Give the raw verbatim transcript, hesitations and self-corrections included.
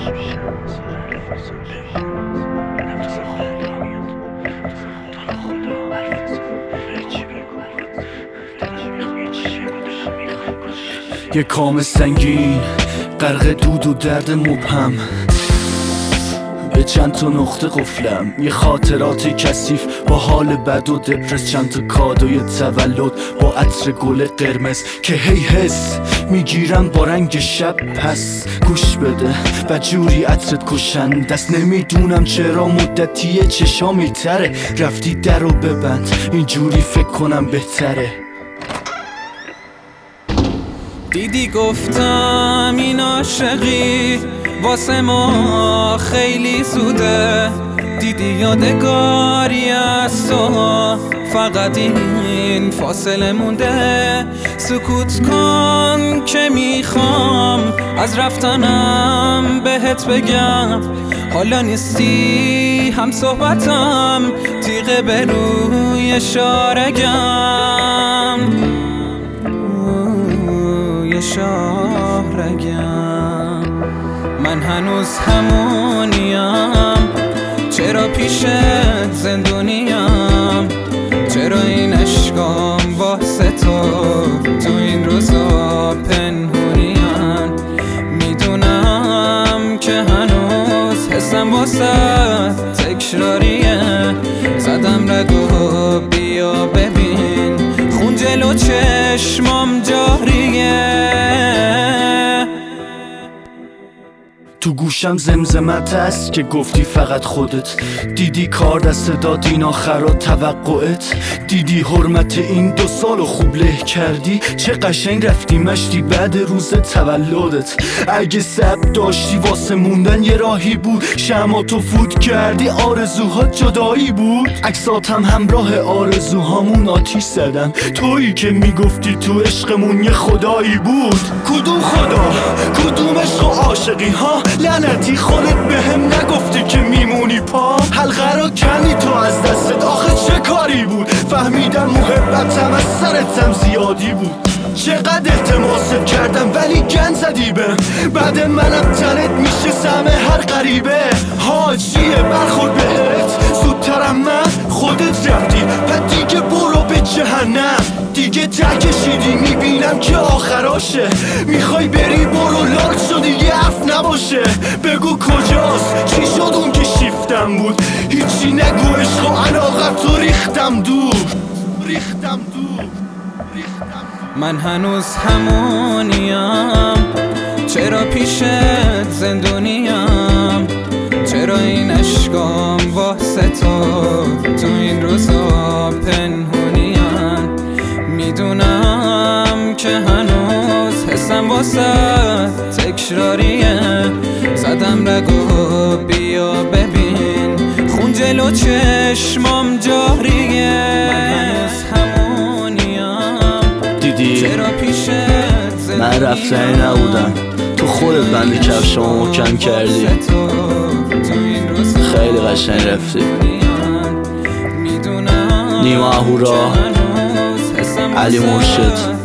یه کام سنگین غرق دود و درد مبهم، به چند تا نقطه قفلم، یه خاطرات کثیف با حال بد و دپرس، چند تا کادوی تولد با عطر گل قرمز که هی حس میگیرم با رنگ شب. پس گوش بده و جوری عطرت کشن دست، نمیدونم چرا مدتیه چشامی تره، رفتی در رو ببند اینجوری فکر کنم بهتره. دیدی گفتم این عاشقی واسه ما خیلی زوده، دیدی یادگاری از تو فقط این فاصله مونده. سکوت کن که میخوام از رفتنم بهت بگم، حالا نیستی هم صحبتم تیغه به روی شارگم، شاهرگم. من هنوز همونیم، چرا پیشت زندونیم، چرا این عشقام واسه تو تو این روزا پنهونیم. میدونم که هنوز حسم واسه تکراریه، زدم رگو بیا ببین خون جلو چشمام جاریه. تو گوشم زمزمت است که گفتی فقط خودت، دیدی کار دست داد این آخرا توقعت، دیدی حرمت این دو سالو خوب له کردی، چه قشنگ رفتی مشتی بعد روز تولدت. اگه سب داشتی واسه موندن یه راهی بود، شمع تو فوت کردی آرزوها جدایی بود، عکساتم همراه آرزوهامون آتیش زدن، تویی که میگفتی تو عشقمون یه خدایی بود. کدوم خدا کدوم عشق و عاشقی ها، لعنتی خودت بهم نگفتی که میمونی پا، حلقه رو کنی تو از دستت، آخه چه کاری بود؟ فهمیدم محبتم از سرتم زیادی بود، چقدر التماست کردم ولی گند زدی بهم، بعد منم تنت میشه سهم هر غریبه. حاجیه برخورد بهت زودترم من خودت رفتی، پس دیگه برو به جهنم، دیگه ته کشیدی میبینم که آخراشه، میخوای بری برو لارد شدی یه اف نباشه. بگو کجاست چی شد اون که شیفتم بود، هیچی نگو عشق و علاقم تو ریختم دور ریختم دور من هنوز همونیم، چرا پیشت زندونیم، چرا این عشقام واسه تو تو این روزا پنهونیم. میدونم که هنوز حسم واسه تکراریه، زدم رگو بیا ببین خون جلو چشمام جاریه. من هنوز همونیم، دیدی چرا پیشت من رفتنی نبودم، تو خودت بند کفشامو محکم کردی، خیلی قشنگ رفتی. نیما اهورا، علی مرشد.